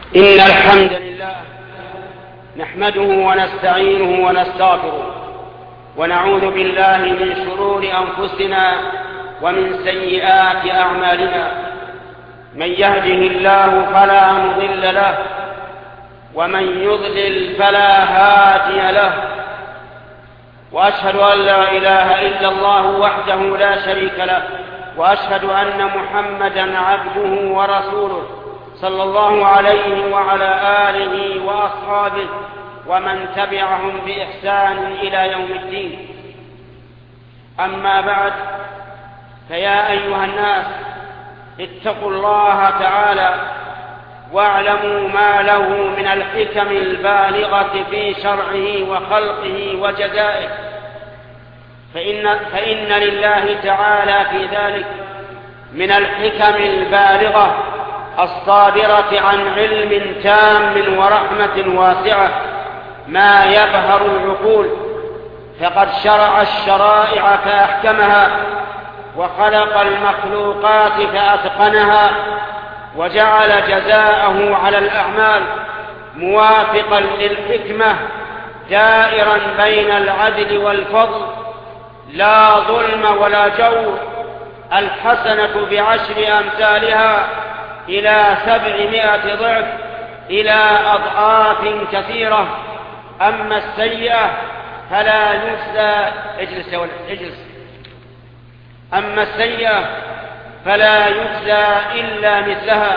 إن الحمد لله نحمده ونستعينه ونستغفره ونعوذ بالله من شرور أنفسنا ومن سيئات أعمالنا. من يهده الله فلا مضل له ومن يضلل فلا هادي له، وأشهد أن لا إله إلا الله وحده لا شريك له، وأشهد أن محمدا عبده ورسوله صلى الله عليه وعلى آله وأصحابه ومن تبعهم بإحسان إلى يوم الدين. أما بعد، فيا أيها الناس اتقوا الله تعالى واعلموا ما له من الحكم البالغة في شرعه وخلقه وجزائه، فإن لله تعالى في ذلك من الحكم البالغة الصادرة عن علم تام ورحمة واسعة ما يبهر العقول. فقد شرع الشرائع فأحكمها، وخلق المخلوقات فأتقنها، وجعل جزاءه على الأعمال موافقا للحكمة دائرا بين العدل والفضل، لا ظلم ولا جور. الحسنة بعشر أمثالها إلى 700 ضعف إلى أضعاف كثيرة. أما السيئة فلا يجزى أما السيئة فلا يجزى إلا مثلها.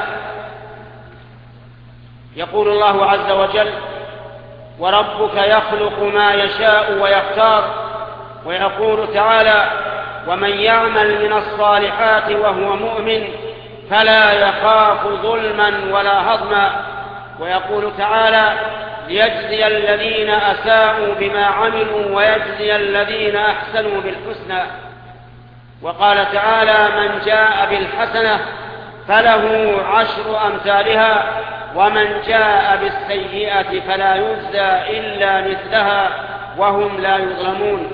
يقول الله عز وجل: وربك يخلق ما يشاء ويختار. ويقول تعالى: ومن يعمل من الصالحات وهو مؤمن فلا يخاف ظلما ولا هضما. ويقول تعالى: ليجزي الذين أساءوا بما عملوا ويجزي الذين أحسنوا بالحسنى. وقال تعالى: من جاء بالحسنة فله 10 أمثالها ومن جاء بالسيئة فلا يجزى إلا مثلها وهم لا يظلمون.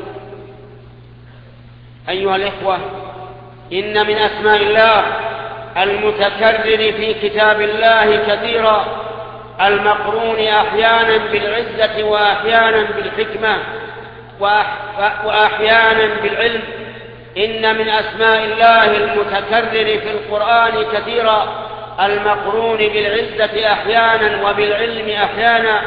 أيها الإخوة، إن من أسماء الله المتكرر في كتاب الله كثيرا، المقرون أحيانا بالعزة وأحيانا بالحكمة وأحيانا بالعلم. إن من أسماء الله المتكرر في القرآن كثيرا المقرون بالعزة أحيانا وبالعلم أحيانا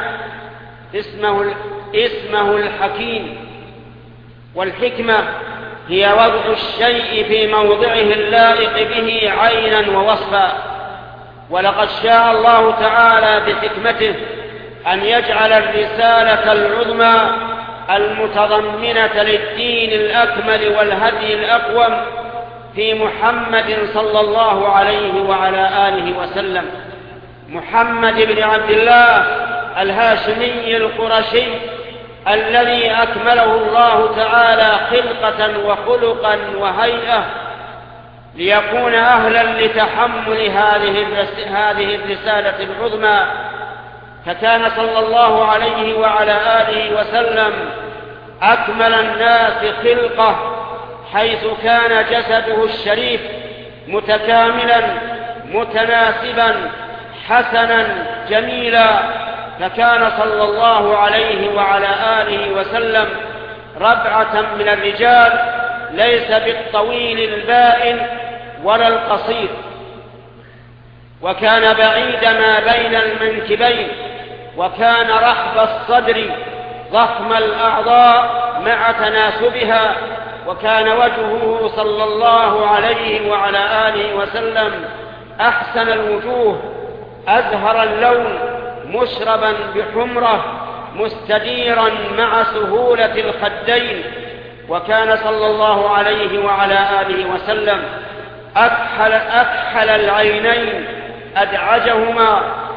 اسمه الحكيم. والحكمة هي وضع الشيء في موضعه اللائق به عينا ووصفا. ولقد شاء الله تعالى بحكمته أن يجعل الرسالة العظمى المتضمنة للدين الأكمل والهدي الأقوم في محمد صلى الله عليه وعلى آله وسلم، محمد بن عبد الله الهاشمي القرشي، الذي أكمله الله تعالى خلقة وخلقا وهيئة ليكون أهلا لتحمل هذه الرسالة العظمى. فكان صلى الله عليه وعلى آله وسلم أكمل الناس خلقة، حيث كان جسده الشريف متكاملا متناسبا حسنا جميلا. فكان صلى الله عليه وعلى آله وسلم ربعة من الرجال، ليس بالطويل البائن ولا القصير، وكان بعيد ما بين المنكبين، وكان رحب الصدر ضخم الأعضاء مع تناسبها، وكان وجهه صلى الله عليه وعلى آله وسلم أحسن الوجوه، أزهر اللون، مشربا بحمرة، مستديرا مع سهولة الخدين. وكان صلى الله عليه وعلى آله وسلم أكحل العينين، أدعجهما،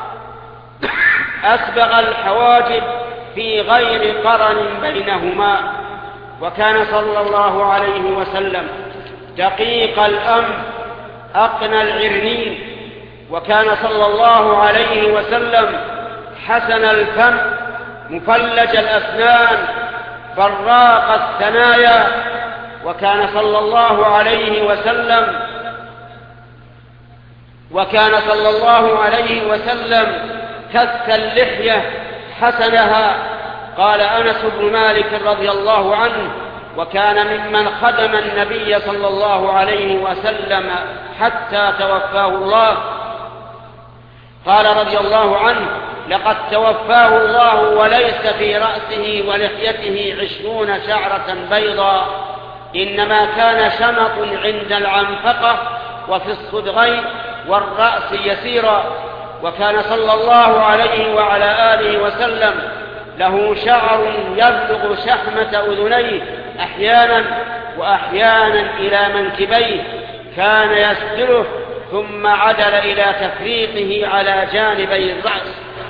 أسبغ الحواجب في غير قرن بينهما. وكان صلى الله عليه وسلم دقيق الأنف، أقنى العرنين. وكان صلى الله عليه وسلم حسن الفم، مفلج الأسنان، براق الثنايا. وكان صلى الله عليه وسلم كث اللحية حسنها. قال أنس بن مالك رضي الله عنه: وكان ممن خدم النبي صلى الله عليه وسلم حتى توفاه الله. قال رضي الله عنه: لقد توفاه الله وليس في رأسه ولحيته 20 شعرة بيضاء، إنما كان شمط عند العنفقة وفي الصدغين والرأس يسيرا. وكان صلى الله عليه وعلى آله وسلم له شعر يبلغ شحمة أذنيه أحيانا، وأحيانا إلى منكبيه، كان يسدله ثم عدل إلى تفريقه على جانبي الرأس.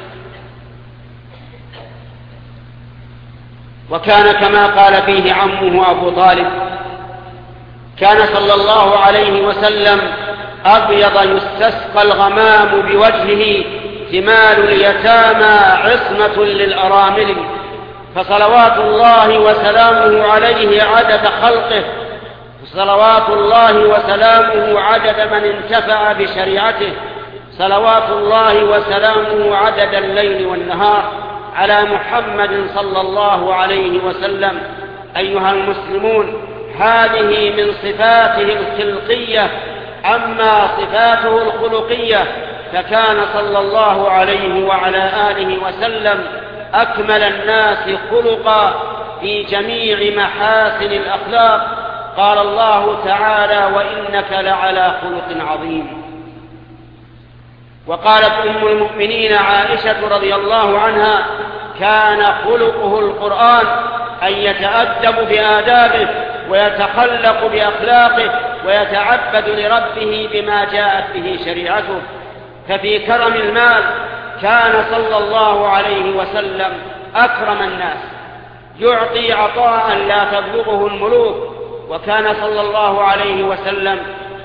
وكان كما قال فيه عمه أبو طالب: كان صلى الله عليه وسلم أبيض يستسقى الغمام بوجهه، ثمال اليتامى عصمة للأرامل، فصلوات الله وسلامه عليه عدد خلقه، صلوات الله وسلامه عدد من انتفع بشريعته، صلوات الله وسلامه عدد الليل والنهار على محمد صلى الله عليه وسلم. أيها المسلمون، هذه من صفاته الخلقية. أما صفاته الخلقية فكان صلى الله عليه وعلى آله وسلم أكمل الناس خلقا في جميع محاسن الأخلاق. قال الله تعالى: وإنك لعلى خلق عظيم. وقالت أم المؤمنين عائشة رضي الله عنها: كان خلقه القرآن، أن يتأدب بآدابه ويتخلق بأخلاقه ويتعبد لربه بما جاءت به شريعته. ففي كرم المال كان صلى الله عليه وسلم أكرم الناس، يعطي عطاء لا تبلغه الملوك. وكان صلى الله عليه وسلم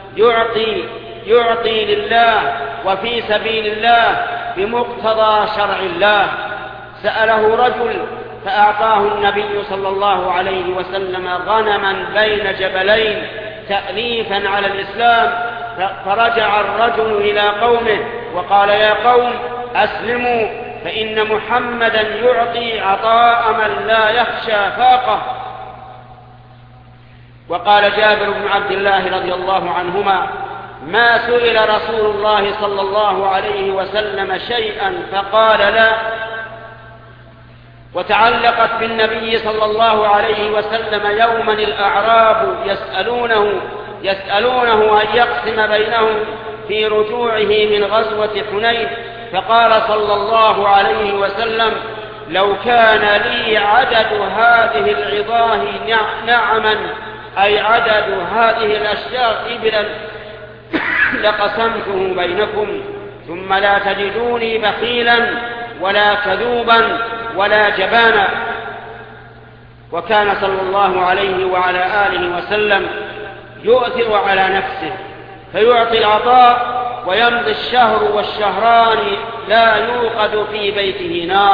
يعطي لله وفي سبيل الله بمقتضى شرع الله. سأله رجل فأعطاه النبي صلى الله عليه وسلم غنما بين جبلين تأليفا على الإسلام، فرجع الرجل إلى قومه وقال: يا قوم أسلموا، فإن محمدا يعطي عطاء من لا يخشى فاقه. وقال جابر بن عبد الله رضي الله عنهما: ما سئل رسول الله صلى الله عليه وسلم شيئا فقال لا. وتعلقت بالنبي صلى الله عليه وسلم يوما الأعراب يسألونه أن يقسم بينهم في رجوعه من غزوة حنين، فقال صلى الله عليه وسلم: لو كان لي عدد هذه العظاه نعما، أي عدد هذه الأشجار إبلا، لقسمته بينكم، ثم لا تجدوني بخيلا ولا كذوبا ولا جبانا. وكان صلى الله عليه وعلى آله وسلم يؤثر على نفسه فيعطي العطاء، ويمضي الشهر والشهران لا يوقد في بيته نار.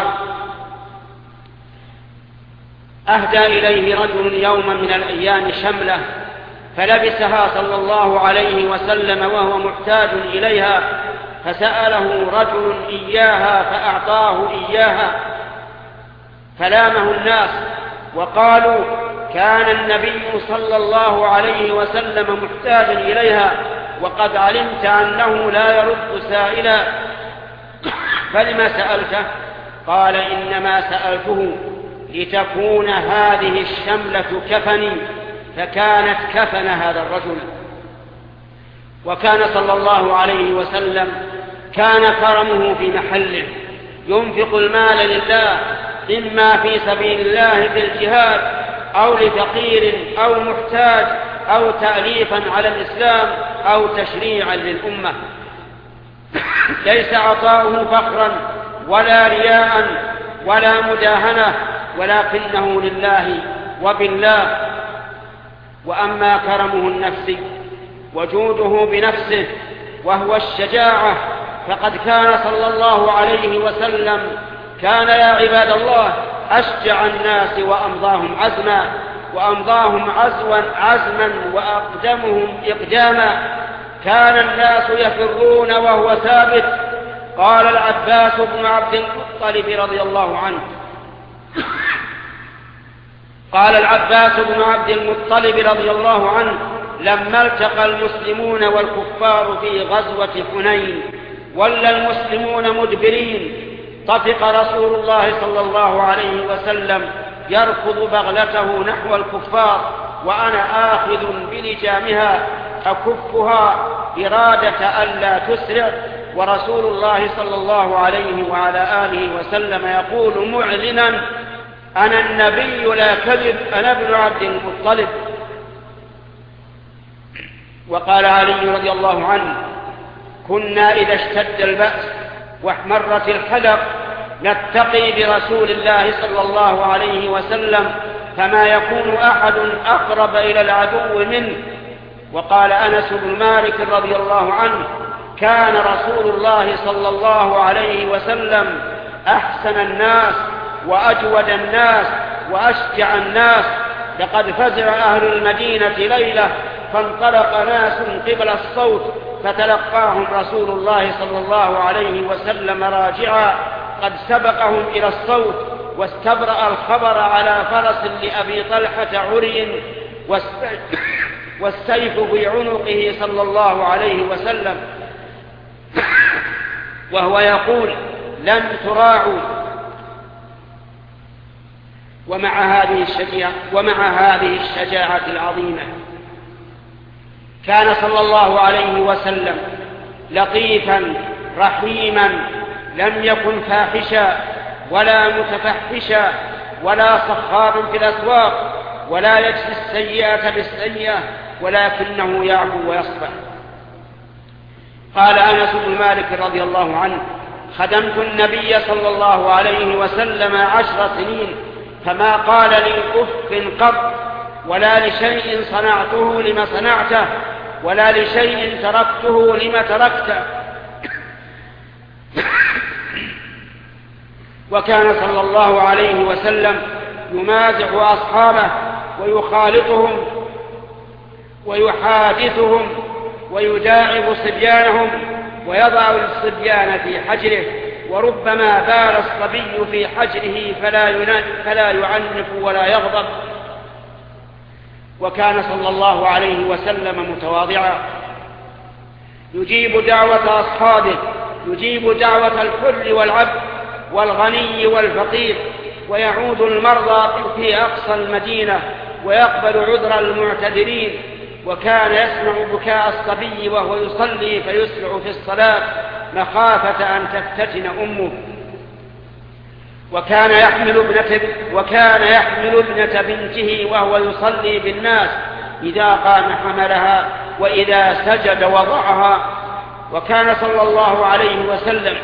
أهدى إليه رجل يوما من الأيام شملة فلبسها صلى الله عليه وسلم وهو محتاج إليها، فسأله رجل إياها فأعطاه إياها، فلامه الناس وقالوا: كان النبي صلى الله عليه وسلم محتاجا إليها، وقد علمت أنه لا يرد سائلا، فلما سألته؟ قال: إنما سألته لتكون هذه الشملة كفني، فكانت كفن هذا الرجل. وكان صلى الله عليه وسلم كان كرمه في محله، ينفق المال لله، إما في سبيل الله في الجهاد، أو لفقير أو محتاج، أو تأليفا على الإسلام، أو تشريعا للأمة. ليس عطاؤه فخرا ولا رياء ولا مداهنة، ولكنه لله وبالله. وأما كرمه النفسي وجوده بنفسه وهو الشجاعة، فقد كان صلى الله عليه وسلم كان يا عباد الله أشجع الناس وأمضاهم عزما وأقدمهم إقداما. كان الناس يفرون وهو ثابت، قال العباس بن عبد المطلب رضي الله عنه قال العباس بن عبد المطلب رضي الله عنه: لما التقى المسلمون والكفار في غزوة حنين ولى المسلمون مدبرين، طفق رسول الله صلى الله عليه وسلم يركض بغلته نحو الكفار وأنا آخذ بلجامها أكفها إرادة ألا تسرع، ورسول الله صلى الله عليه وعلى آله وسلم يقول معلنا: أنا النبي لا كذب، أنا ابن عبد المطلب. وقال علي رضي الله عنه: كنا إذا اشتد البأس واحمرت الحدق نتقي برسول الله صلى الله عليه وسلم، فما يكون أحد أقرب إلى العدو منه. وقال أنس بن مالك رضي الله عنه: كان رسول الله صلى الله عليه وسلم أحسن الناس وأجود الناس وأشجع الناس، لقد فزع أهل المدينة ليلة فانطلق ناس قبل الصوت فتلقاهم رسول الله صلى الله عليه وسلم راجعا قد سبقهم إلى الصوت، واستبرأ الخبر على فرس لأبي طلحة عري والسيف في عنقه صلى الله عليه وسلم، وهو يقول: لم تراعوا. ومع هذه الشجاعة العظيمة كان صلى الله عليه وسلم لطيفا رحيما، لم يكن فاحشا ولا متفحشا ولا صخابا في الأسواق ولا يجزي السيئة بالسيئة، ولكنه يعفو ويصفح. قال أنس بن مالك رضي الله عنه: خدمت النبي صلى الله عليه وسلم 10 سنين فما قال لي أف قط، ولا لشيء صنعته لما صنعته، ولا لشيء تركته لما تركته. وكان صلى الله عليه وسلم يمازح أصحابه ويخالطهم ويحادثهم ويداعب صبيانهم ويضع الصبيان في حجره، وربما بال الصبي في حجره فلا يعنف ولا يغضب. وكان صلى الله عليه وسلم متواضعا، يجيب دعوة أصحابه، يجيب دعوة الحر والعبد والغني والفقير، ويعود المرضى في أقصى المدينة ويقبل عذر المعتذرين. وكان يسمع بكاء الصبي وهو يصلي فيسرع في الصلاة مخافة أن تفتتن أمه. وكان يحمل ابنة بنته وهو يصلي بالناس، إذا قام حملها وإذا سجد وضعها. وكان صلى الله عليه وسلم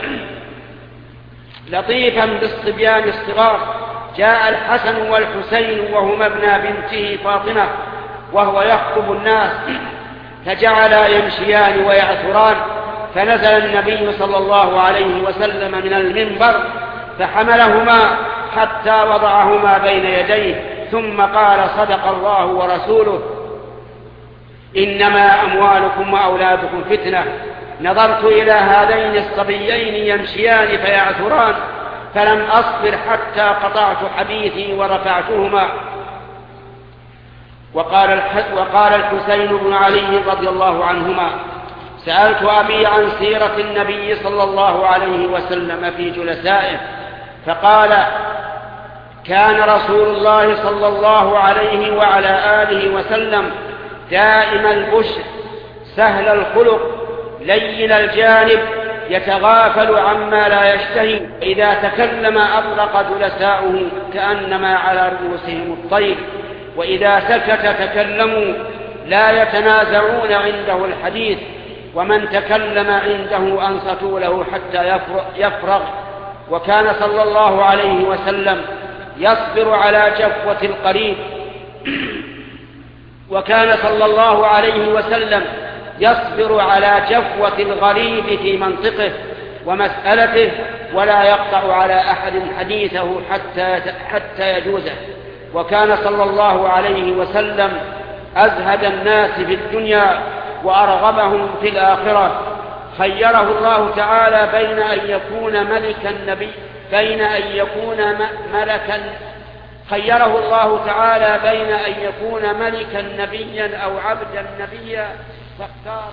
لطيفا بالصبيان الصغار. جاء الحسن والحسين وهما ابنا بنته فاطمة وهو يخطب الناس، فجعلا يمشيان ويعثران، فنزل النبي صلى الله عليه وسلم من المنبر فحملهما حتى وضعهما بين يديه، ثم قال: صدق الله ورسوله، إنما أموالكم وأولادكم فتنة. نظرت إلى هذين الصبيين يمشيان فيعثران فلم أصبر حتى قطعت حديثي ورفعتهما. وقال الحسين بن علي رضي الله عنهما: سألت أبي عن سيرة النبي صلى الله عليه وسلم في جلسائه، فقال: كان رسول الله صلى الله عليه وعلى آله وسلم دائم البشر، سهل الخلق، لين الجانب، يتغافل عما لا يشتهي، إذا تكلم أطلق جلساؤه كأنما على رؤوسهم الطير، وإذا سكت تكلموا، لا يتنازعون عنده الحديث، ومن تكلم عنده أنصتوا له حتى يفرغ. وكان صلى الله عليه وسلم يصبر على جفوة القريب وكان صلى الله عليه وسلم يصبر على جفوة الغريب في منطقه ومسألته، ولا يقطع على أحد حديثه حتى يجوزه. وكان صلى الله عليه وسلم أزهد الناس في الدنيا وأرغبهم في الآخرة، خيره الله تعالى بين أن يكون ملكا نبيا أو عبدا نبيا فاختار.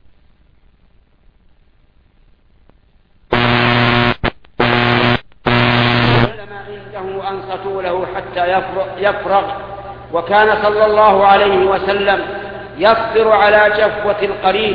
العلماء عنده أنصتوا له حتى يفرغ. وكان صلى الله عليه وسلم يصبر على جفوة القريب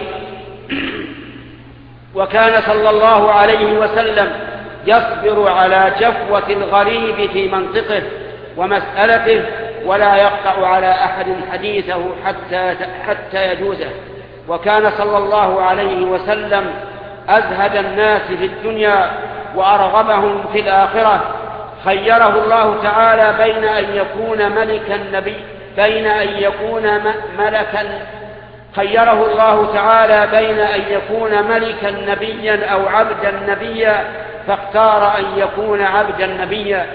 وكان صلى الله عليه وسلم يصبر على جفوة الغريب في منطقه ومسألته، ولا يقطع على أحد حديثه حتى يجوزه. وكان صلى الله عليه وسلم أزهد الناس في الدنيا وأرغبهم في الآخرة. خيره الله تعالى بين أن يكون ملكا نبيا أو عبدا نبيا فاختار أن يكون عبدا نبيا.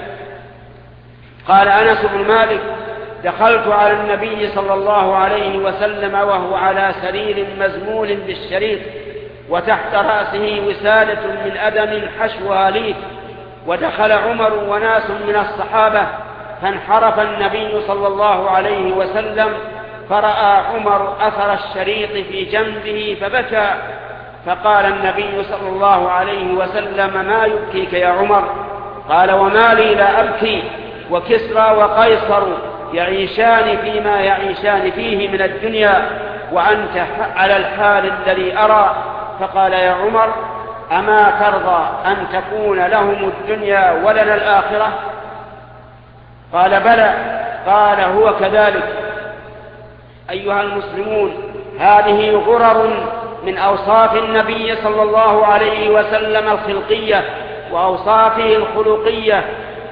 قال أنس بن مالك: دخلت على النبي صلى الله عليه وسلم وهو على سرير مزمول بالشريط، وتحت رأسه وسادة من أدم حشوها ليف، ودخل عمر وناس من الصحابة، فانحرف النبي صلى الله عليه وسلم فرأى عمر أثر الشريط في جنبه فبكى، فقال النبي صلى الله عليه وسلم: ما يبكيك يا عمر؟ قال: وما لي لا أبكي، وكسرى وقيصر يعيشان فيما يعيشان فيه من الدنيا، وأنت على الحال الذي أرى. فقال: يا عمر، أما ترضى أن تكون لهم الدنيا ولنا الآخرة؟ قال: بلى. قال: هو كذلك. أيها المسلمون، هذه غرر من أوصاف النبي صلى الله عليه وسلم الخلقية وأوصافه الخلقية،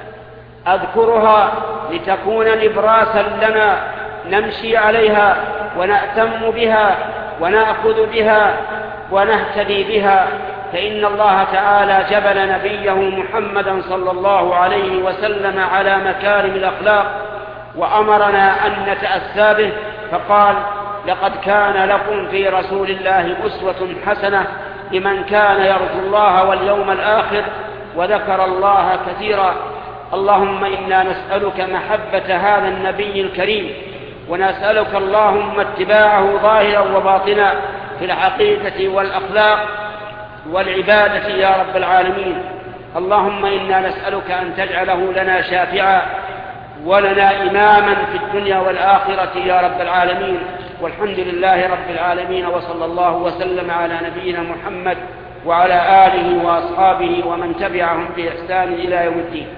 أذكرها لتكون نبراسا لنا نمشي عليها ونأتم بها ونأخذ بها ونهتدي بها. فإن الله تعالى جبل نبيه محمدا صلى الله عليه وسلم على مكارم الأخلاق، وأمرنا أن نتأسى به، فقال: لقد كان لكم في رسول الله أسوة حسنة لمن كان يرجو الله واليوم الآخر وذكر الله كثيرا. اللهم إنا نسألك محبة هذا النبي الكريم، ونسألك اللهم اتباعه ظاهرا وباطنا في العقيدة والأخلاق والعبادة يا رب العالمين. اللهم إنا نسألك أن تجعله لنا شافعا ولنا إماما في الدنيا والآخرة يا رب العالمين. والحمد لله رب العالمين، وصلى الله وسلم على نبينا محمد وعلى آله وأصحابه ومن تبعهم بإحسان إلى يوم الدين.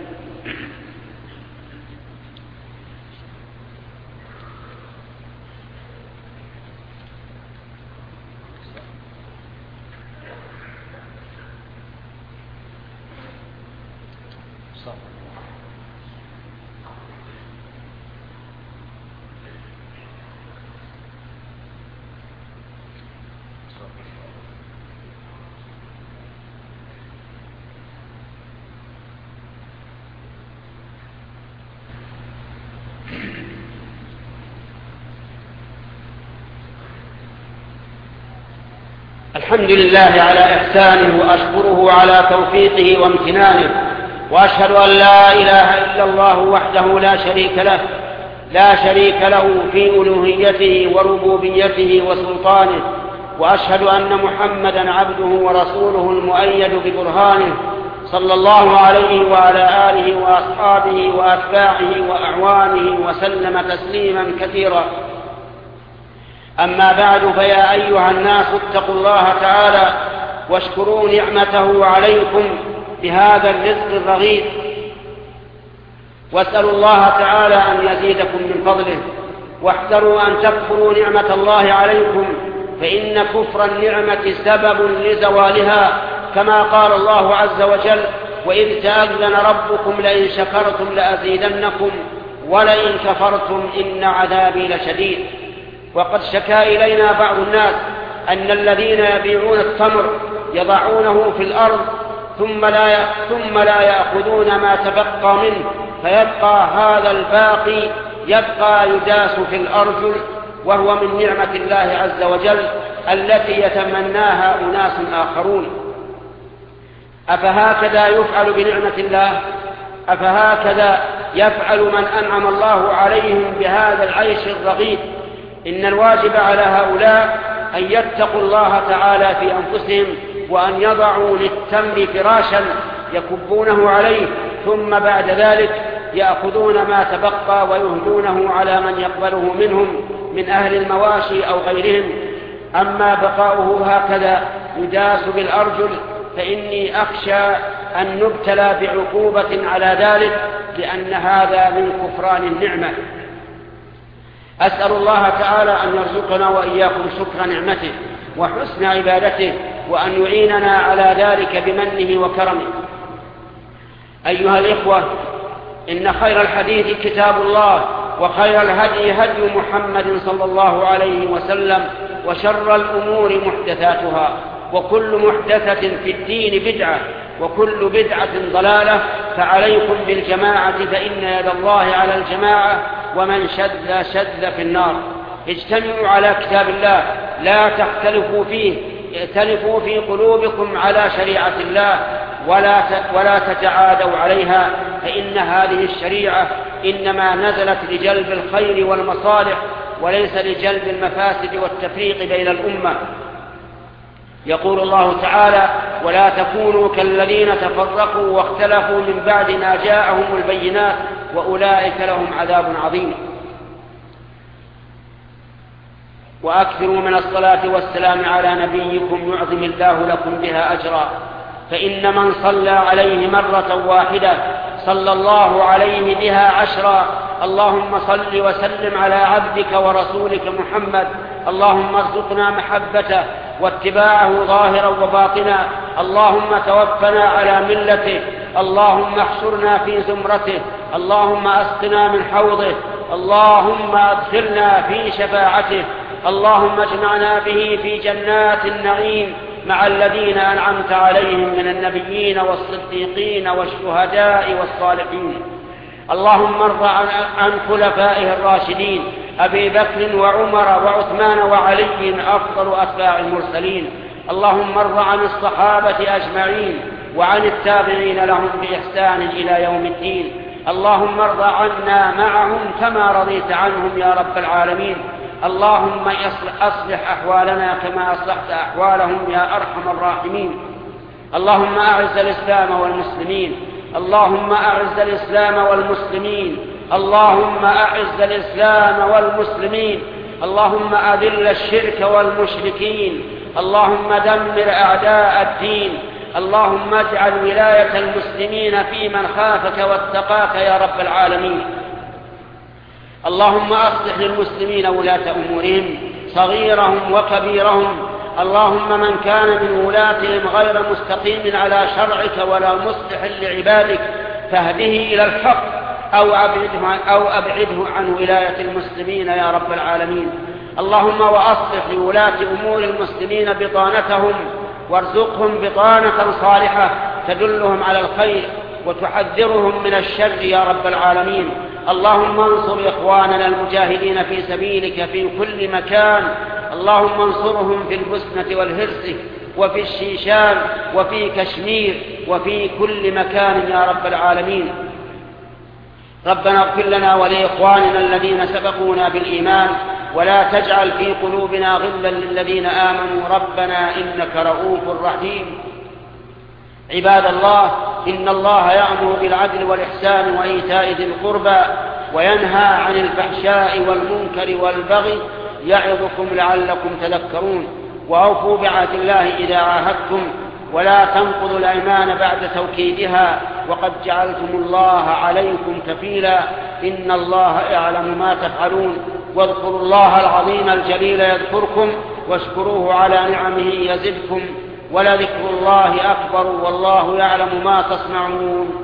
الحمد لله على إحسانه، وأشكره على توفيقه وامتنانه، وأشهد أن لا إله إلا الله وحده لا شريك له في ألوهيته وربوبيته وسلطانه، وأشهد أن محمدا عبده ورسوله المؤيد ببرهانه، صلى الله عليه وعلى آله وأصحابه وأتباعه وأعوانه وسلم تسليما كثيرا. أما بعد، فيا أيها الناس اتقوا الله تعالى واشكروا نعمته عليكم بهذا الرزق الرغيد، واسألوا الله تعالى أن يزيدكم من فضله، واحذروا أن تكفروا نعمة الله عليكم، فإن كفر النعمة سبب لزوالها، كما قال الله عز وجل: وإذ تأذن ربكم لئن شكرتم لأزيدنكم ولئن كفرتم إن عذابي لشديد. وقد شكا إلينا بعض الناس أن الذين يبيعون التمر يضعونه في الأرض ثم لا يأخذون ما تبقى منه، فيبقى هذا الباقي يداس في الأرجل وهو من نعمة الله عز وجل التي يتمناها أناس آخرون. أفهكذا يفعل بنعمة الله؟ أفهكذا يفعل من أنعم الله عليهم بهذا العيش الرغيد؟ إن الواجب على هؤلاء أن يتقوا الله تعالى في أنفسهم، وأن يضعوا للتمر فراشا يكبونه عليه، ثم بعد ذلك يأخذون ما تبقى ويهدونه على من يقبله منهم من أهل المواشي أو غيرهم. أما بقاؤه هكذا يداس بالأرجل فإني أخشى أن نبتلى بعقوبة على ذلك، لأن هذا من كفران النعمة. أسأل الله تعالى أن يرزقنا وإياكم شكر نعمته وحسن عبادته، وأن يعيننا على ذلك بمنه وكرمه. أيها الإخوة، إن خير الحديث كتاب الله، وخير الهدي هدي محمد صلى الله عليه وسلم، وشر الأمور محدثاتها، وكل محدثة في الدين بدعة، وكل بدعة ضلالة. فعليكم بالجماعة فإن يد الله على الجماعة، ومن شذ في النار. اجتمعوا على كتاب الله، لا تختلفوا فيه، ائتلفوا في قلوبكم على شريعة الله، ولا تتعادوا عليها، فإن هذه الشريعة إنما نزلت لجلب الخير والمصالح، وليس لجلب المفاسد والتفريق بين الأمة. يقول الله تعالى: ولا تكونوا كالذين تفرقوا واختلفوا من بعد ما جاءهم البينات وأولئك لهم عذاب عظيم. وأكثروا من الصلاة والسلام على نبيكم يعظم الله لكم بها أجرا، فإن من صلى عليه مرة واحدة صلى الله عليه بها 10. اللهم صل وسلم على عبدك ورسولك محمد، اللهم ارزقنا محبته واتباعه ظاهرا وباطنا، اللهم توفنا على ملته، اللهم احشرنا في زمرته، اللهم اسقنا من حوضه، اللهم ادخلنا في شفاعته، اللهم اجمعنا به في جنات النعيم مع الذين أنعمت عليهم من النبيين والصديقين والشهداء والصالحين. اللهم ارض عن خلفائه الراشدين أبي بكر وعمر وعثمان وعلي أفضل أتباع المرسلين. اللهم ارض عن الصحابة أجمعين وعن التابعين لهم بإحسان إلى يوم الدين. اللهم ارض عنا معهم كما رضيت عنهم يا رب العالمين. اللهم أصلح أحوالنا كما أصلحت أحوالهم يا أرحم الراحمين. اللهم أعز الإسلام والمسلمين، اللهم أعز الإسلام والمسلمين، اللهم أعز الإسلام والمسلمين، اللهم أذل الشرك والمشركين، اللهم دمر أعداء الدين، اللهم اجعل ولاية المسلمين في من خافك واتقاك يا رب العالمين. اللهم أصلح للمسلمين ولاة أمورهم صغيرهم وكبيرهم. اللهم من كان من ولاتهم غير مستقيم على شرعك ولا مصلح لعبادك فاهده إلى الحق أو أبعده عن ولاية المسلمين يا رب العالمين. اللهم وأصلح لولاة أمور المسلمين بطانتهم، وارزقهم بطانة صالحة تدلهم على الخير وتحذرهم من الشر يا رب العالمين. اللهم انصر إخواننا المجاهدين في سبيلك في كل مكان، اللهم انصرهم في البسنة والهرس وفي الشيشان وفي كشمير وفي كل مكان يا رب العالمين. ربنا اغفر لنا ولإخواننا الذين سبقونا بالإيمان، ولا تجعل في قلوبنا غلا للذين آمنوا ربنا إنك رؤوف رحيم. عباد الله، إن الله يأمر بالعدل والإحسان وإيتاء ذي القربى وينهى عن الفحشاء والمنكر والبغي يعظكم لعلكم تذكرون. وأوفوا بعهد الله إذا عاهدتم، ولا تنقضوا الأيمان بعد توكيدها، وقد جعلتم الله عليكم كفيلا، إن الله يعلم ما تفعلون. واذكروا الله العظيم الجليل يذكركم، واشكروه على نعمه يزدكم، ولذكر الله أكبر والله يعلم ما تصنعون.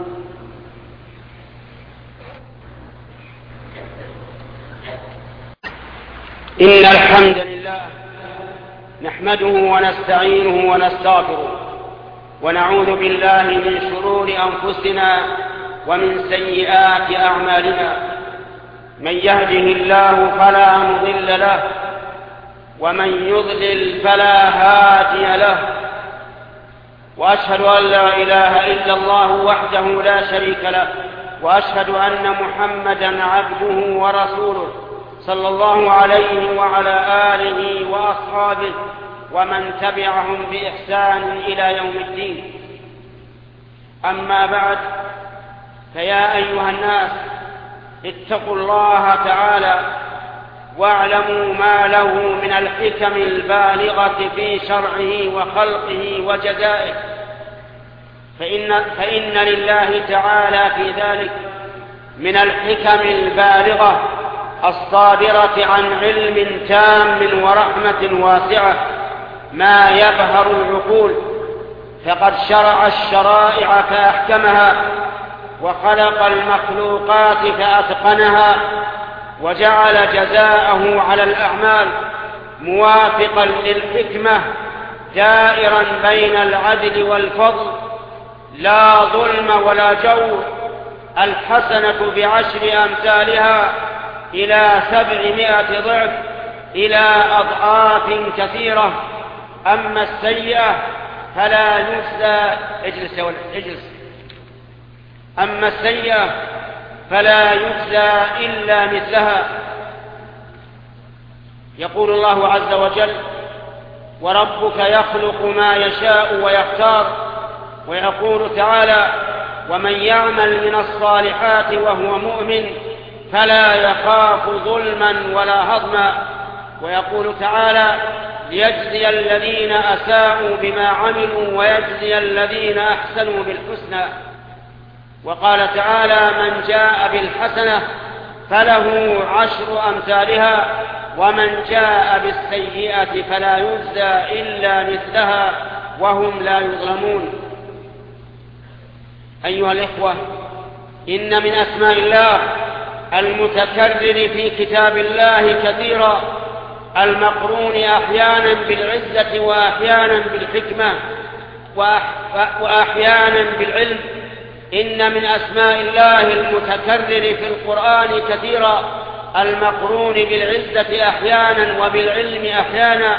إن الحمد لله نحمده ونستعينه ونستغفره، ونعوذ بالله من شرور أنفسنا ومن سيئات أعمالنا. من يهده الله فلا مضل له ومن يضلل فلا هادي له، وأشهد أن لا إله إلا الله وحده لا شريك له، وأشهد أن محمدا عبده ورسوله صلى الله عليه وعلى آله وأصحابه ومن تبعهم بإحسان إلى يوم الدين. أما بعد، فيا أيها الناس اتقوا الله تعالى واعلموا ما له من الحكم البالغة في شرعه وخلقه وجزائه، فإن لله تعالى في ذلك من الحكم البالغة الصادرة عن علم تام ورحمة واسعة ما يبهر العقول، فقد شرع الشرائع فأحكمها، وخلق المخلوقات فأتقنها، وجعل جزاءه على الأعمال موافقا للحكمة دائرا بين العدل والفضل، لا ظلم ولا جور. الحسنة ب10 أمثالها إلى 700 ضعف إلى أضعاف كثيرة. أما السيئة فلا يجزى أما السيئة فلا يجزى إلا مثلها. يقول الله عز وجل: وربك يخلق ما يشاء ويختار. ويقول تعالى: ومن يعمل من الصالحات وهو مؤمن فلا يخاف ظلما ولا هضما. ويقول تعالى: ليجزي الذين أساءوا بما عملوا ويجزي الذين أحسنوا بالحسنى. وقال تعالى: من جاء بالحسنة فله 10 أمثالها ومن جاء بالسيئة فلا يجزى إلا مثلها وهم لا يظلمون. أيها الإخوة، إن من أسماء الله المتكرر في كتاب الله كثيرا، المقرون أحيانا بالعزة وأحيانا بالحكمة وأحيانا بالعلم. إن من أسماء الله المتكرر في القرآن كثيرا المقرون بالعزة أحيانا وبالعلم أحيانا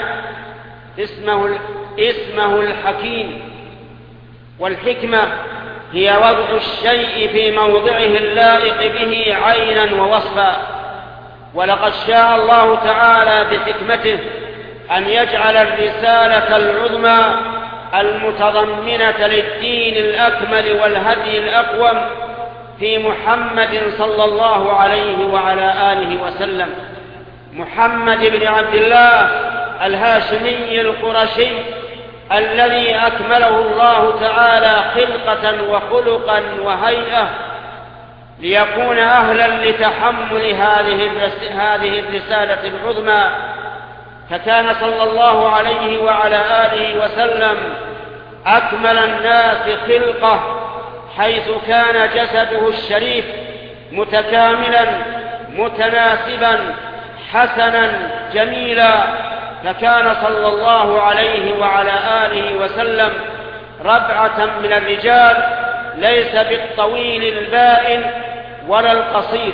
اسمه الحكيم. والحكمة هي وضع الشيء في موضعه اللائق به عينا ووصفا. ولقد شاء الله تعالى بحكمته أن يجعل الرسالة العظمى المتضمنة للدين الأكمل والهدي الأقوم في محمد صلى الله عليه وعلى آله وسلم، محمد بن عبد الله الهاشمي القرشي، الذي أكمله الله تعالى خلقة وخلقا وهيئة ليكون أهلا لتحمل هذه الرسالة العظمى. فكان صلى الله عليه وعلى آله وسلم أكمل الناس خلقة، حيث كان جسده الشريف متكاملا متناسبا حسنا جميلا. فكان صلى الله عليه وعلى آله وسلم ربعة من الرجال، ليس بالطويل البائن ولا القصير،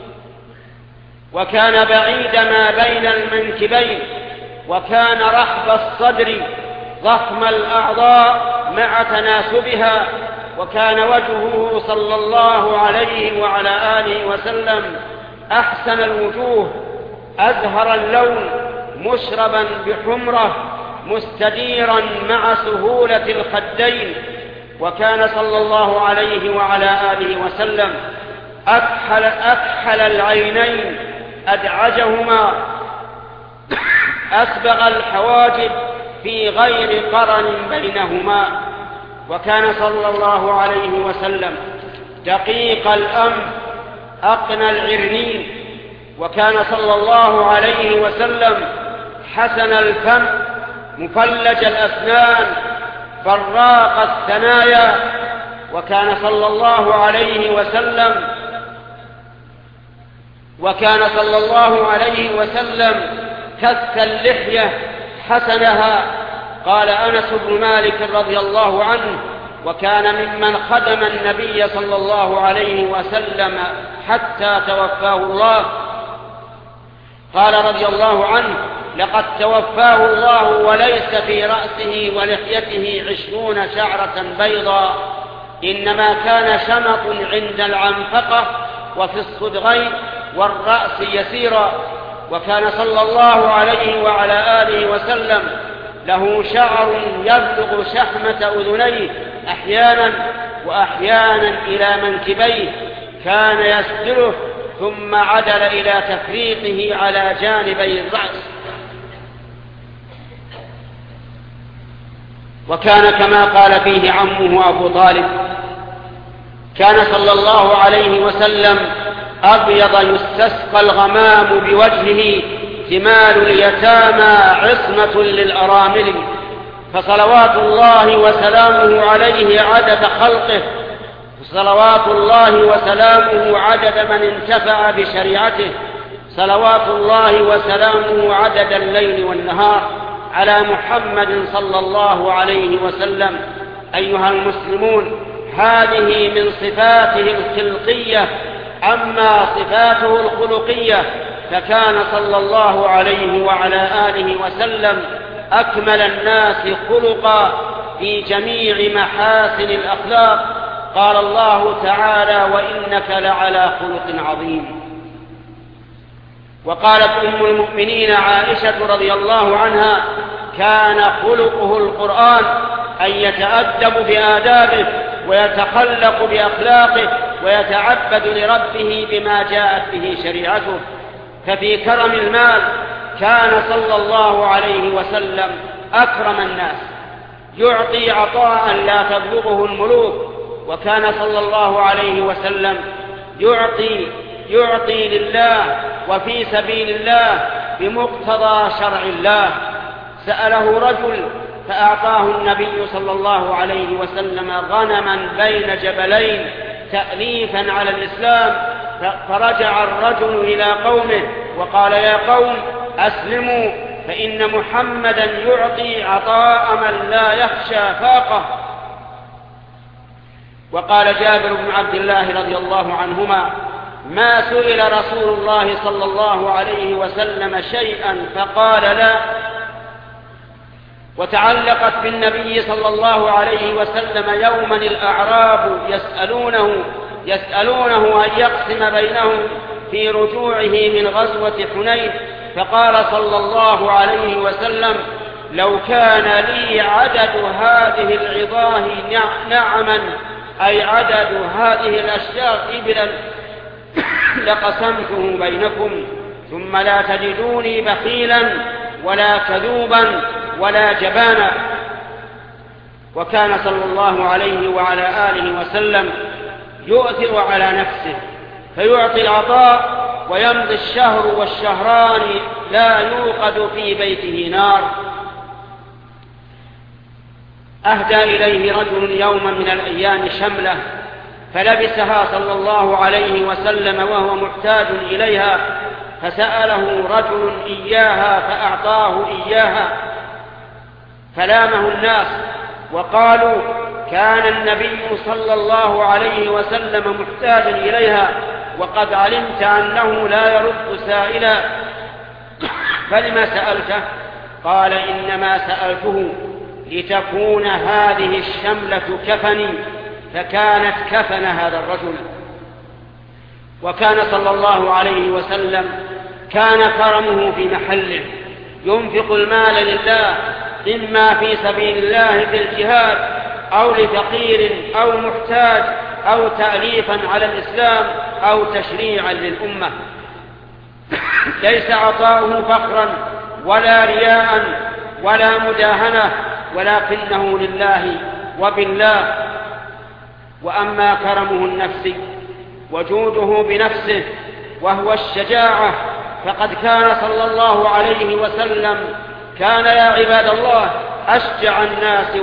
وكان بعيد ما بين المنكبين، وكان رحب الصدر ضخم الأعضاء مع تناسبها، وكان وجهه صلى الله عليه وعلى آله وسلم أحسن الوجوه، أزهر اللون، مشربا بحمرة، مستديرا مع سهولة الخدين. وكان صلى الله عليه وعلى آله وسلم أكحل العينين، أدعجهما، أسبغ الحواجب في غير قرن بينهما. وكان صلى الله عليه وسلم دقيق الأنف، أقنى العرنين. وكان صلى الله عليه وسلم حسن الفم، مفلج الأسنان، براق الثنايا. وكان صلى الله عليه وسلم كث اللحية حسنها. قال أنس بن مالك رضي الله عنه: وكان ممن خدم النبي صلى الله عليه وسلم حتى توفاه الله. قال رضي الله عنه: لقد توفاه الله وليس في رأسه ولحيته 20 شعرة بيضاء، إنما كان شمط عند العنفقة وفي الصدغين والرأس يسيرا. وكان صلى الله عليه وعلى آله وسلم له شعر يبلغ شحمة أذنيه أحيانا، وأحيانا إلى منكبيه، كان يسدله ثم عدل إلى تفريقه على جانبي الرأس. وكان كما قال فيه عمه أبو طالب: كان صلى الله عليه وسلم أبيض يستسقى الغمام بوجهه، ثمال اليتامى عصمة للأرامل، فصلوات الله وسلامه عليه عدد خلقه، صلوات الله وسلامه عدد من انتفع بشريعته، صلوات الله وسلامه عدد الليل والنهار على محمد صلى الله عليه وسلم. أيها المسلمون، هذه من صفاته الخلقية. أما صفاته الخلقية فكان صلى الله عليه وعلى آله وسلم أكمل الناس خلقا في جميع محاسن الأخلاق. قال الله تعالى: وإنك لعلى خلق عظيم. وقالت أم المؤمنين عائشة رضي الله عنها: كان خلقه القرآن، أن يتأدب بآدابه ويتخلق بأخلاقه ويتعبد لربه بما جاءت به شريعته. ففي كرم المال كان صلى الله عليه وسلم أكرم الناس، يعطي عطاء لا تبلغه الملوك. وكان صلى الله عليه وسلم يعطي لله وفي سبيل الله بمقتضى شرع الله. سأله رجل فأعطاه النبي صلى الله عليه وسلم غنما بين جبلين تأليفا على الإسلام، فرجع الرجل إلى قومه وقال: يا قوم أسلموا، فإن محمدا يعطي عطاء من لا يخشى فاقه. وقال جابر بن عبد الله رضي الله عنهما: ما سئل رسول الله صلى الله عليه وسلم شيئا فقال لا. وتعلقت بالنبي صلى الله عليه وسلم يوما الأعراب يسألونه أن يقسم بينهم في رجوعه من غزوة حنين، فقال صلى الله عليه وسلم: لو كان لي عدد هذه العظاه نعما، أي عدد هذه الأشجار إبلا، لقسمته بينكم، ثم لا تجدوني بخيلا ولا كذوبا ولا جبانا. وكان صلى الله عليه وعلى آله وسلم يؤثر على نفسه فيعطي العطاء، ويمضي الشهر والشهران لا يوقد في بيته نار. أهدى إليه رجل يوما من الأيام شملة فلبسها صلى الله عليه وسلم وهو محتاج إليها، فسأله رجل إياها فأعطاه إياها، فلامه الناس وقالوا: كان النبي صلى الله عليه وسلم محتاجا إليها، وقد علمت أنه لا يرد سائلا، فلما سألته؟ قال: إنما سألته لتكون هذه الشملة كفني، فكانت كفن هذا الرجل. وكان صلى الله عليه وسلم كان كرمه في محله، ينفق المال لله، إما في سبيل الله بالجهاد أو لفقير أو محتاج أو تأليفا على الإسلام أو تشريعا للأمة. ليس عطاؤه فخرا ولا رياء ولا مداهنة، ولكنه لله وبالله. وأما كرمه النفسي وجوده بنفسه وهو الشجاعة، فقد كان صلى الله عليه وسلم كان يا عباد الله أشجع الناس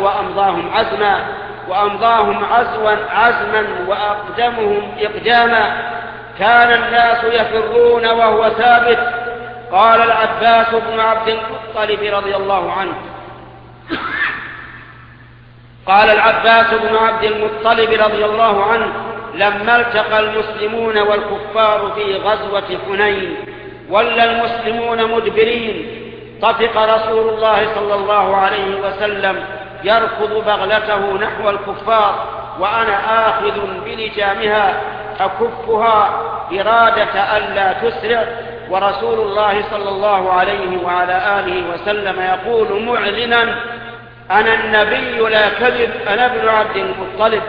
وأمضاهم عزما وأقدمهم إقداما. كان الناس يفرون وهو ثابت. قال العباس بن عبد المطلب رضي الله عنه: قال العباس بن عبد المطلب رضي الله عنه: لما التقى المسلمون والكفار في غزوة حنين ولى المسلمون مدبرين، طفق رسول الله صلى الله عليه وسلم يركض بغلته نحو الكفار وأنا آخذ بلجامها أكفها إرادة ألا تسرع، ورسول الله صلى الله عليه وعلى آله وسلم يقول معلنا: أنا النبي لا كذب، أنا ابن عبد المطلب.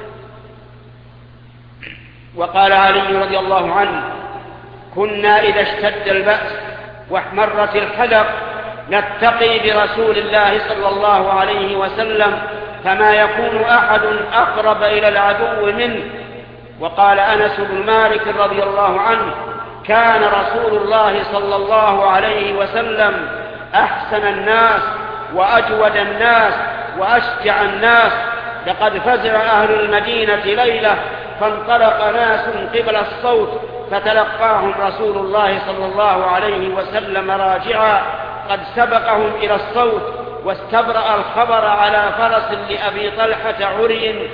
وقال علي رضي الله عنه: كنا إذا اشتد البأس واحمرت الحدق نتقي برسول الله صلى الله عليه وسلم، فما يكون أحد أقرب إلى العدو منه. وقال أنس بن مالك رضي الله عنه: كان رسول الله صلى الله عليه وسلم أحسن الناس وأجود الناس وأشجع الناس، لقد فزع أهل المدينة ليلة فانطلق ناس قبل الصوت فتلقاهم رسول الله صلى الله عليه وسلم راجعا قد سبقهم إلى الصوت، واستبرأ الخبر على فرس لأبي طلحة عري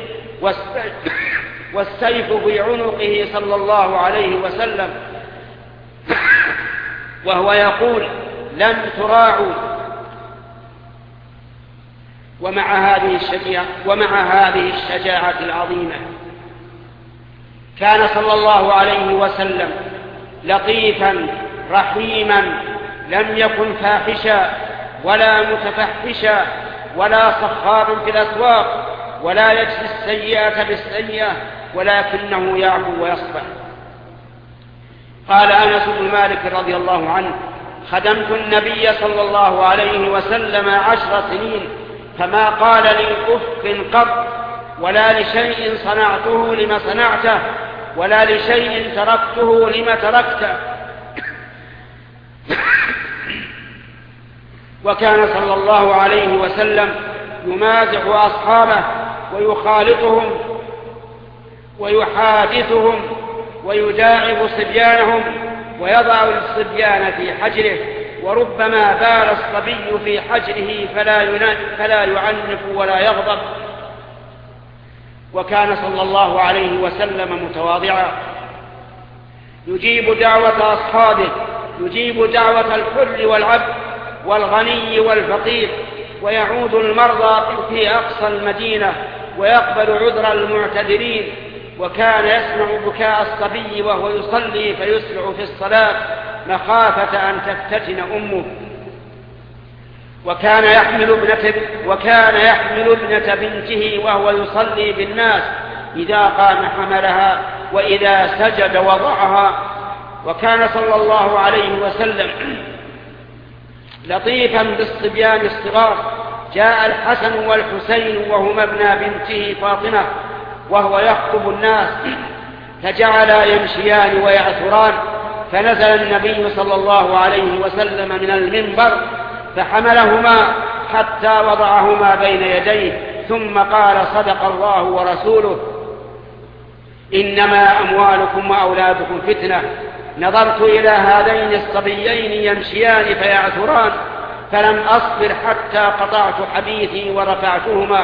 والسيف في عنقه صلى الله عليه وسلم، وهو يقول: لم تراعوا. ومع هذه الشجاعة العظيمة كان صلى الله عليه وسلم لطيفا رحيما، لم يكن فاحشا ولا متفحشا ولا صخابا في الأسواق ولا يجزي السيئة بالسيئة، ولكنه يعفو ويصفح. قال أنس بن مالك رضي الله عنه: خدمت النبي صلى الله عليه وسلم 10 سنين فما قال لي أف قط، ولا لشيء صنعته لما صنعته، ولا لشيء تركته لما تركته. وكان صلى الله عليه وسلم يمازح أصحابه ويخالطهم ويحادثهم ويداعب صبيانهم ويضع الصبيان في حجره، وربما بال الصبي في حجره فلا يعنف ولا يغضب. وكان صلى الله عليه وسلم متواضعا، يجيب دعوة أصحابه، يجيب دعوة الحر والعبد والغني والفقير، ويعود المرضى في أقصى المدينة ويقبل عذر المعتذرين. وكان يسمع بكاء الصبي وهو يصلي فيسرع في الصلاة مخافة أن تفتتن أمه. وكان يحمل ابنة بنته وهو يصلي بالناس، إذا قام حملها وإذا سجد وضعها. وكان صلى الله عليه وسلم لطيفا بالصبيان الصغار. جاء الحسن والحسين وهما ابنا بنته فاطمة وهو يخطب الناس، فجعلا يمشيان ويعثران، فنزل النبي صلى الله عليه وسلم من المنبر فحملهما حتى وضعهما بين يديه، ثم قال: صدق الله ورسوله، إنما أموالكم وأولادكم فتنة. نظرت إلى هذين الصبيين يمشيان فيعثران فلم أصبر حتى قطعت حديثي ورفعتهما.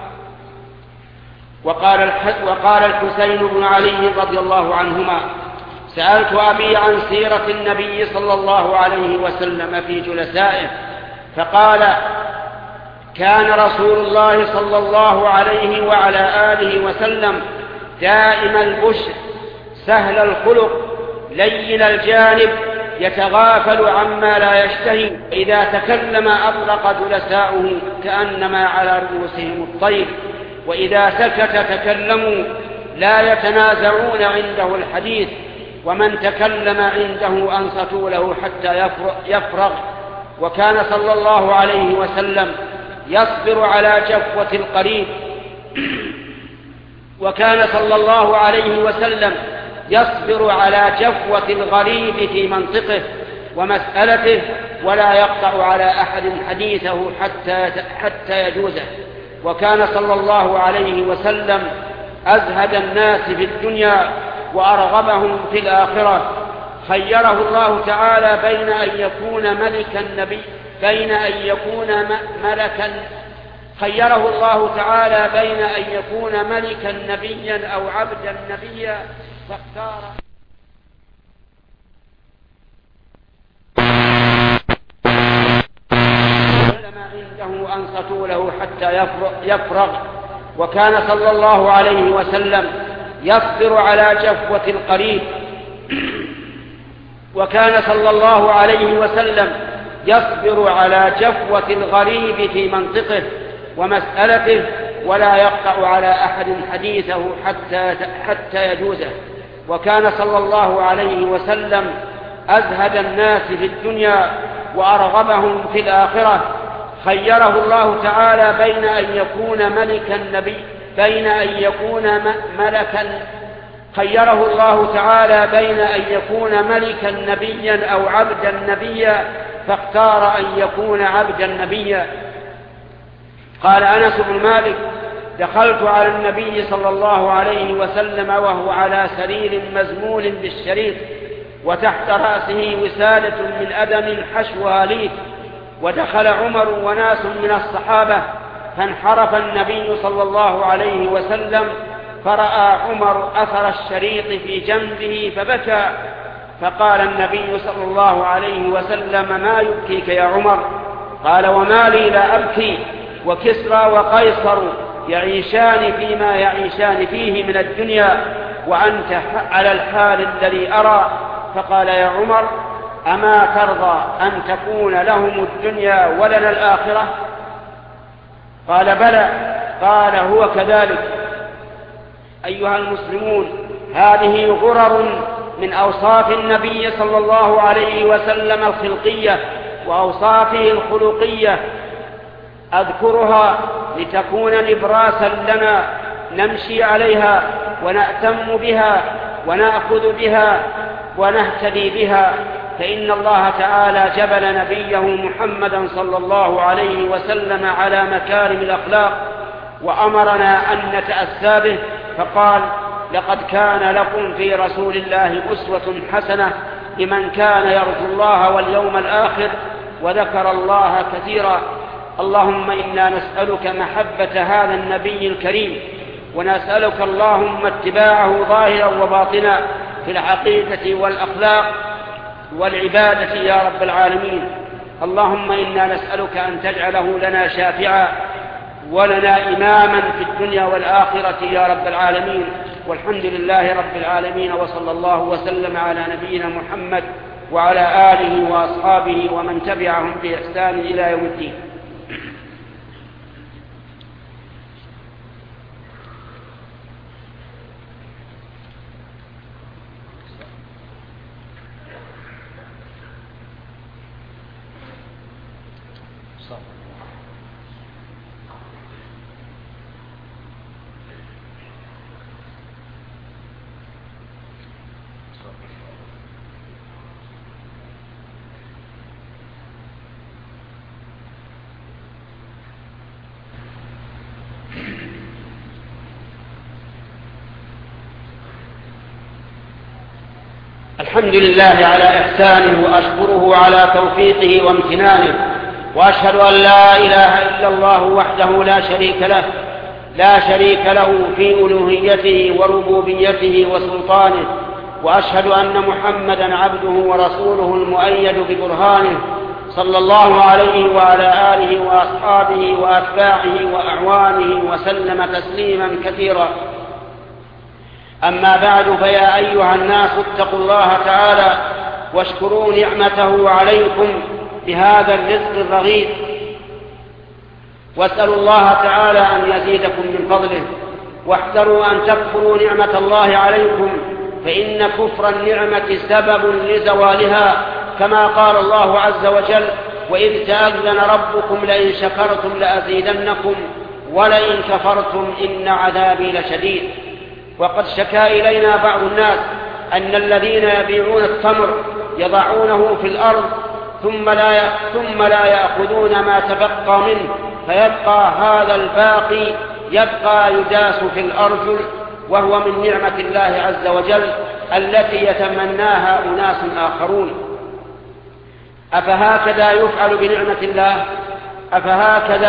وقال الحسين بن علي رضي الله عنهما: سألت أبي عن سيرة النبي صلى الله عليه وسلم في جلسائه، فقال: كان رسول الله صلى الله عليه وعلى آله وسلم دائم البشر، سهل الخلق، لين الجانب، يتغافل عما لا يشتهي، إذا تكلم أطلق جلساؤه كأنما على رؤوسهم الطير، وإذا سكت تكلموا، لا يتنازعون عنده الحديث، ومن تكلم عنده أنصتوا له حتى يفرغ. وكان صلى الله عليه وسلم يصبر على جفوة القريب وكان صلى الله عليه وسلم يصبر على جفوة الغريب في منطقه ومسألته، ولا يقطع على أحد حديثه حتى يجوزه. وكان صلى الله عليه وسلم أزهد الناس في الدنيا وأرغبهم في الآخرة. خيره الله تعالى بين أن يكون ملكا خيره الله تعالى بين أن يكون ملكا نبيا أو عبدا نبيا فاختار. العلماء عنده أنصتوا له حتى يفرغ، وكان صلى الله عليه وسلم يصبر على جفوة القريب، وكان صلى الله عليه وسلم يصبر على جفوة الغريب في منطقه ومسألته، ولا يقطع على أحد حديثه حتى يجوزه. وكان صلى الله عليه وسلم أزهد الناس في الدنيا وأرغبهم في الآخرة. خيره الله تعالى بين أن يكون خيره الله تعالى بين أن يكون ملكا نبيا أو عبدا نبيا فاختار أن يكون عبدا نبيا. قال أنس بن مالك: دخلت على النبي صلى الله عليه وسلم وهو على سرير مزمول بالشريط، وتحت رأسه وسادة من أدم حشوها ليف، ودخل عمر وناس من الصحابة، فانحرف النبي صلى الله عليه وسلم، فرأى عمر أثر الشريط في جنبه فبكى، فقال النبي صلى الله عليه وسلم: ما يبكيك يا عمر؟ قال: وما لي لا أبكي، وكسرى وقيصر يعيشان فيما يعيشان فيه من الدنيا، وأنت على الحال الذي أرى. فقال: يا عمر، أما ترضى أن تكون لهم الدنيا ولنا الآخرة؟ قال: بلى. قال: هو كذلك. أيها المسلمون، هذه غرر من أوصاف النبي صلى الله عليه وسلم الخلقية وأوصافه الخلقية، أذكرها لتكون نبراسا لنا نمشي عليها ونأتم بها ونأخذ بها ونهتدي بها. فإن الله تعالى جبل نبيه محمدا صلى الله عليه وسلم على مكارم الأخلاق، وأمرنا أن نتأسى به، فقال: لقد كان لكم في رسول الله أسوة حسنة لمن كان يرجو الله واليوم الآخر وذكر الله كثيرا. اللهم إنا نسألك محبة هذا النبي الكريم، ونسألك اللهم اتباعه ظاهرا وباطنا في العقيدة والأخلاق والعبادة يا رب العالمين. اللهم إنا نسألك أن تجعله لنا شافعا ولنا إماما في الدنيا والآخرة يا رب العالمين. والحمد لله رب العالمين، وصلى الله وسلم على نبينا محمد وعلى آله وأصحابه ومن تبعهم بإحسان إلى يوم الدين. الحمد لله على إحسانه، وأشكره على توفيقه وامتنانه، وأشهد أن لا إله إلا الله وحده لا شريك له في ألوهيته وربوبيته وسلطانه، وأشهد أن محمدا عبده ورسوله المؤيد ببرهانه، صلى الله عليه وعلى آله وأصحابه وأتباعه وأعوانه وسلم تسليما كثيرا. أما بعد، فيا أيها الناس اتقوا الله تعالى واشكروا نعمته عليكم بهذا الرزق الرغيد، واسألوا الله تعالى أن يزيدكم من فضله، واحذروا أن تكفروا نعمة الله عليكم، فإن كفر النعمة سبب لزوالها، كما قال الله عز وجل: وإذ تأذن ربكم لئن شكرتم لأزيدنكم ولئن كفرتم إن عذابي لشديد. وقد شكا إلينا بعض الناس أن الذين يبيعون التمر يضعونه في الأرض ثم لا يأخذون ما تبقى منه، فيبقى هذا الباقي يداس في الأرجل، وهو من نعمة الله عز وجل التي يتمناها أناس آخرون. أفهكذا يفعل بنعمة الله؟ أفهكذا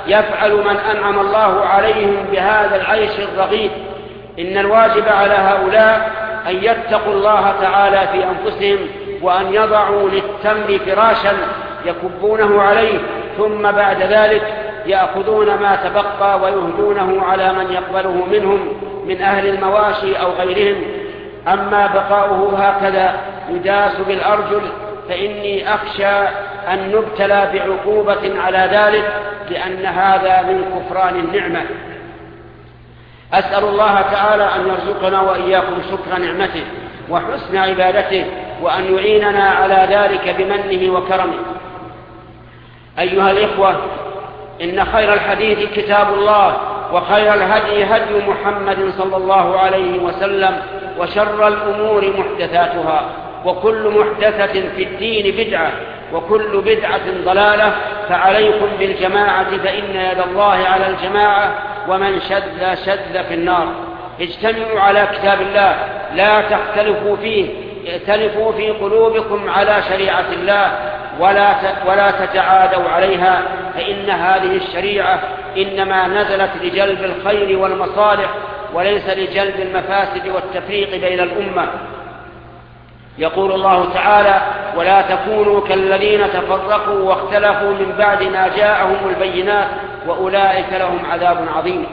يفعل من أنعم الله عليهم بهذا العيش الرغيد. إن الواجب على هؤلاء أن يتقوا الله تعالى في أنفسهم، وأن يضعوا للتمر فراشا يكبونه عليه، ثم بعد ذلك يأخذون ما تبقى ويهدونه على من يقبله منهم من أهل المواشي أو غيرهم. أما بقاؤه هكذا يداس بالأرجل فإني أخشى أن نبتلى بعقوبة على ذلك، لأن هذا من كفران النعمة. أسأل الله تعالى أن يرزقنا وإياكم شكر نعمته وحسن عبادته، وأن يعيننا على ذلك بمنه وكرمه. أيها الإخوة، إن خير الحديث كتاب الله، وخير الهدي هدي محمد صلى الله عليه وسلم، وشر الأمور محدثاتها، وكل محدثة في الدين بدعة، وكل بدعة ضلالة. فعليكم بالجماعة فإن يد الله على الجماعة، ومن شذ في النار. اجتمعوا على كتاب الله، لا تختلفوا فيه، ائتلفوا في قلوبكم على شريعة الله، ولا تتعادوا عليها، فإن هذه الشريعة إنما نزلت لجلب الخير والمصالح، وليس لجلب المفاسد والتفريق بين الأمة. يقول الله تعالى: ولا تكونوا كالذين تفرقوا واختلفوا من بعد ما جاءهم البينات وأولئك لهم عذاب عظيم.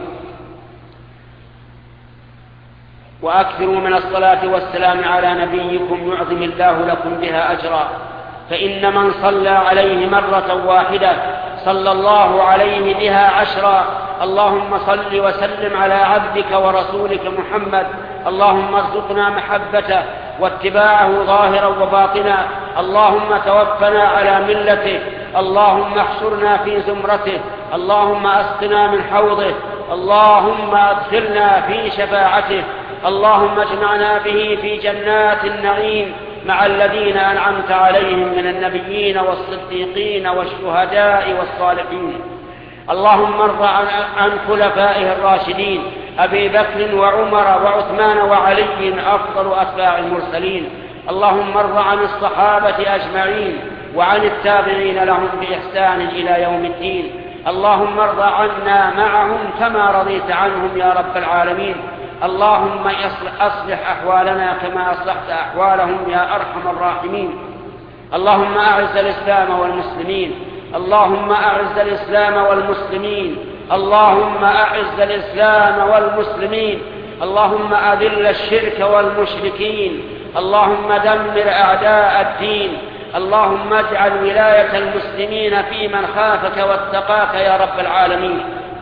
وأكثروا من الصلاة والسلام على نبيكم يعظم الله لكم بها أجرا، فإن من صلى عليه مرة واحدة صلى الله عليه بها 10. اللهم صل وسلم على عبدك ورسولك محمد. اللهم ارزقنا محبته واتباعه ظاهرا وباطنا. اللهم توفنا على ملته. اللهم احشرنا في زمرته. اللهم اسقنا من حوضه. اللهم ادخلنا في شفاعته. اللهم اجمعنا به في جنات النعيم مع الذين أنعمت عليهم من النبيين والصديقين والشهداء والصالحين. اللهم ارض عن خلفائه الراشدين أبي بكر وعمر وعثمان وعلي أفضل أتباع المرسلين. اللهم ارض عن الصحابة أجمعين وعن التابعين لهم بإحسان إلى يوم الدين. اللهم ارض عنا معهم كما رضيت عنهم يا رب العالمين. اللهم أصلح أحوالنا كما أصلحت أحوالهم يا أرحم الراحمين. اللهم أعز الإسلام والمسلمين. اللهم أعز الإسلام والمسلمين. اللهم أعز الإسلام والمسلمين. اللهم أذل الشرك والمشركين. اللهم دمر أعداء الدين. اللهم اجعل ولاية المسلمين في من خافك واتقاك يا رب العالمين.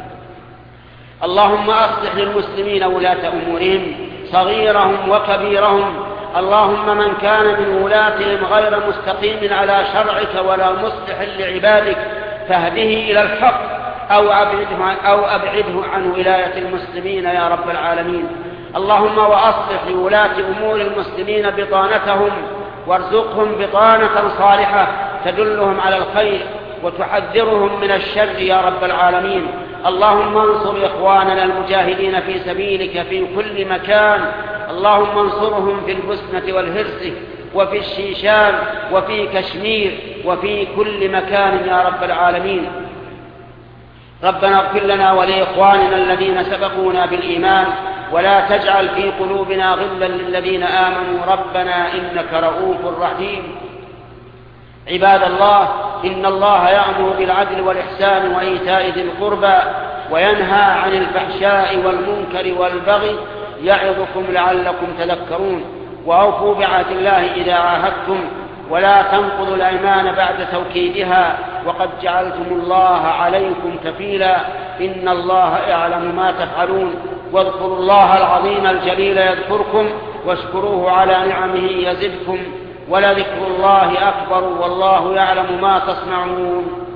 اللهم أصلح للمسلمين ولاة أمورهم صغيرهم وكبيرهم. اللهم من كان من ولاتهم غير مستقيم على شرعك ولا مصلح لعبادك فاهده إلى الحق أو أبعده عن ولاية المسلمين يا رب العالمين. اللهم وأصلح لولاة أمور المسلمين بطانتهم، وارزقهم بطانة صالحة تدلهم على الخير وتحذرهم من الشر يا رب العالمين. اللهم انصر إخواننا المجاهدين في سبيلك في كل مكان. اللهم انصرهم في البسنة والهرس وفي الشيشان وفي كشمير وفي كل مكان يا رب العالمين. ربنا اغفر لنا ولإخواننا الذين سبقونا بالإيمان، ولا تجعل في قلوبنا غلا للذين آمنوا ربنا إنك رؤوف رحيم. عباد الله، إن الله يأمر بالعدل والإحسان وإيتاء ذي القربى وينهى عن الفحشاء والمنكر والبغي يعظكم لعلكم تذكرون. وأوفوا بعهد الله إذا عاهدتم، ولا تنقضوا الأيمان بعد توكيدها، وقد جعلتم الله عليكم كفيلا. إن الله يعلم ما تفعلون. واذكروا الله العظيم الجليل يذكركم، واشكروه على نعمه يزدكم، ولذكر الله أكبر والله يعلم ما تصنعون.